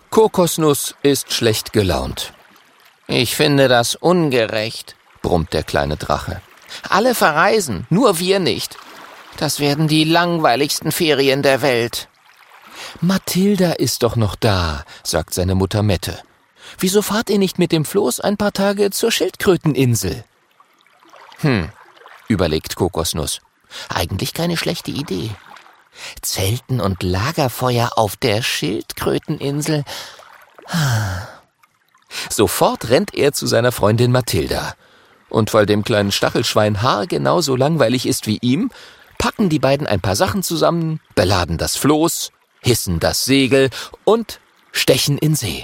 Kokosnuss ist schlecht gelaunt. Ich finde das ungerecht, brummt der kleine Drache. Alle verreisen, nur wir nicht. Das werden die langweiligsten Ferien der Welt. Mathilda ist doch noch da, sagt seine Mutter Mette. Wieso fahrt ihr nicht mit dem Floß ein paar Tage zur Schildkröteninsel? Überlegt Kokosnuss. Eigentlich keine schlechte Idee. Zelten und Lagerfeuer auf der Schildkröteninsel. Sofort rennt er zu seiner Freundin Mathilda. Und weil dem kleinen Stachelschwein haargenau so langweilig ist wie ihm, packen die beiden ein paar Sachen zusammen, beladen das Floß, hissen das Segel und stechen in See.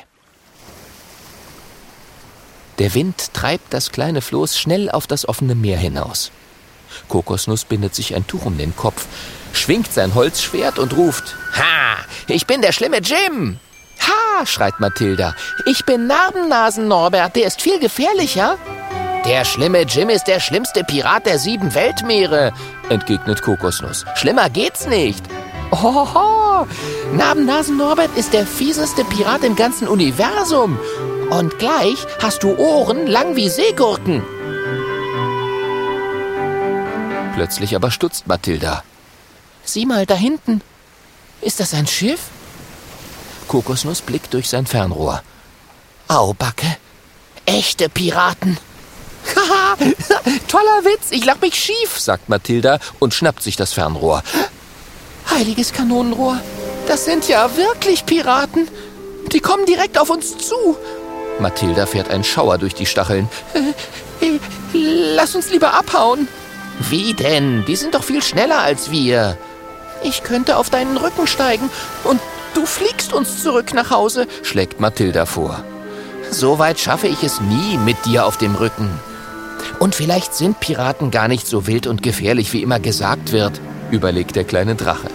Der Wind treibt das kleine Floß schnell auf das offene Meer hinaus. Kokosnuss bindet sich ein Tuch um den Kopf, schwingt sein Holzschwert und ruft: Ha, ich bin der schlimme Jim! Ha, schreit Mathilda. Ich bin Narbennasen-Norbert, der ist viel gefährlicher. Der schlimme Jim ist der schlimmste Pirat der 7 Weltmeere, entgegnet Kokosnuss. Schlimmer geht's nicht. Ohoho, Narbennasen-Norbert ist der fieseste Pirat im ganzen Universum. Und gleich hast du Ohren lang wie Seegurken. Plötzlich aber stutzt Mathilda. Sieh mal, da hinten. Ist das ein Schiff? Kokosnuss blickt durch sein Fernrohr. Aubacke, echte Piraten. Haha, toller Witz, ich lach mich schief, sagt Mathilda und schnappt sich das Fernrohr. Heiliges Kanonenrohr, das sind ja wirklich Piraten. Die kommen direkt auf uns zu. Mathilda fährt ein Schauer durch die Stacheln. Lass uns lieber abhauen. Wie denn? Die sind doch viel schneller als wir. Ich könnte auf deinen Rücken steigen und du fliegst uns zurück nach Hause, schlägt Mathilda vor. So weit schaffe ich es nie mit dir auf dem Rücken. Und vielleicht sind Piraten gar nicht so wild und gefährlich, wie immer gesagt wird, überlegt der kleine Drache.